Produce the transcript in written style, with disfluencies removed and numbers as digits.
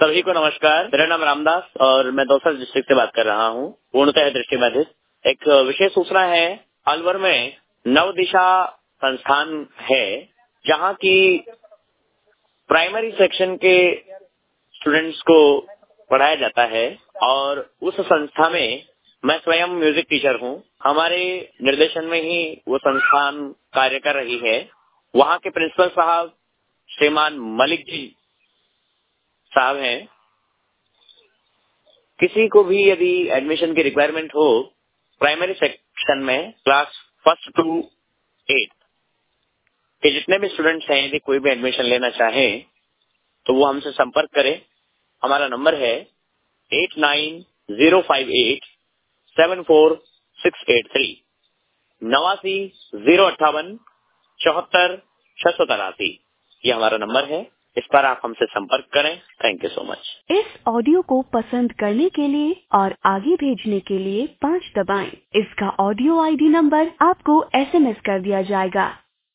सभी को नमस्कार। मेरा नाम रामदास और मैं दौसा डिस्ट्रिक्ट से बात कर रहा हूँ, पूर्णतः दृष्टिबाधित। एक विशेष सूचना है, अलवर में नवदिशा संस्थान है, जहाँ की प्राइमरी सेक्शन के स्टूडेंट्स को पढ़ाया जाता है और उस संस्था में मैं स्वयं म्यूजिक टीचर हूँ। हमारे निर्देशन में ही वो संस्थान कार्य कर रही है। वहाँ के प्रिंसिपल साहब श्रीमान मलिक जी साहब हैं। किसी को भी यदि एडमिशन की रिक्वायरमेंट हो प्राइमरी सेक्शन में क्लास 1 to 8 के जितने भी स्टूडेंट्स हैं, यदि कोई भी एडमिशन लेना चाहे तो वो हमसे संपर्क करें। हमारा नंबर है 8905874683 89 058 74 683। ये हमारा नंबर है, इस पर आप हमसे संपर्क करें। Thank you so much. इस ऑडियो को पसंद करने के लिए और आगे भेजने के लिए 5 दबाएं। इसका ऑडियो आईडी नंबर आपको SMS कर दिया जाएगा।